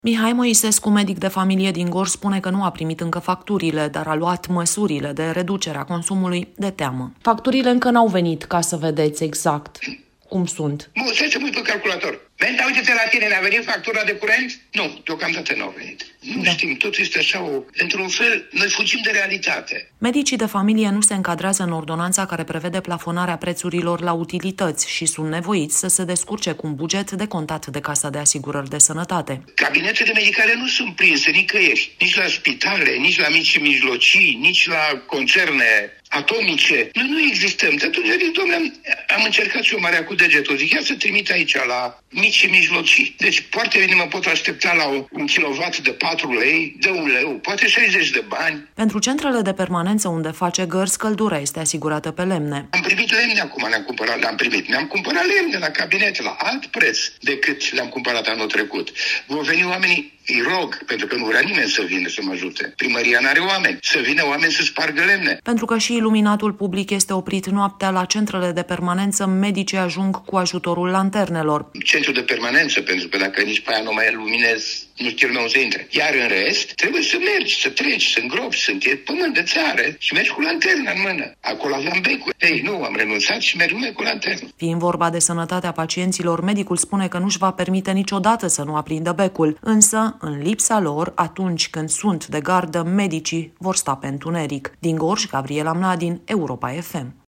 Mihai Moisescu, medic de familie din Gorj, spune că nu a primit încă facturile, dar a luat măsurile de reducere a consumului de teamă. Facturile încă n-au venit, ca să vedeți exact cum sunt. Să te pui pe calculator. Menta, uite-te la tine, ne-a venit factura de curent? Nu, deocamdată nu a venit. Nu știm, totul este așa, într-un fel, noi fugim de realitate. Medicii de familie nu se încadrează în ordonanța care prevede plafonarea prețurilor la utilități și sunt nevoiți să se descurce cu un buget decontat de Casa de Asigurări de Sănătate. Cabinetele medicale nu sunt prinse nicăieri, nici la spitale, nici la mici și mijlocii, nici la concerne atomice. Noi nu existăm. De atunci, domnule, am încercat și eu marea cu degetul. Zic, ia să trimit aici la mici și mijlocii. Deci, foarte bine mă pot aștepta la un kilowatt de 4 lei, de 1 leu, poate 60 de bani. Pentru centrele de permanență unde face gărzi, căldura este asigurată pe lemne. Am primit lemne acum, ne-am cumpărat lemne la cabinet, la alt preț decât le-am cumpărat anul trecut. Vor veni oamenii, îi rog, pentru că nu vrea nimeni să vină să mă ajute. Primăria n-are oameni, să vină oameni să spargă lemne. Pentru că și iluminatul public este oprit noaptea la centrele de permanență, medicii ajung cu ajutorul lanternelor. Centru de permanență, pentru că dacă nici pe aia nu mai luminez, nu știu unde să intre. Iar în rest, trebuie să mergi, să treci, să îngropi, e pământ de țară și mergi cu lanterna în mână. Acolo aveam becuri. Ei, nu, am renunțat și merg numai cu lanternă. Fiind vorba de sănătatea pacienților, medicul spune că nu-și va permite niciodată să nu aprindă becul, însă, în lipsa lor, atunci când sunt de gardă, medicii vor sta pe întuneric. Din Gorj, Gabriela Mladin, Europa FM.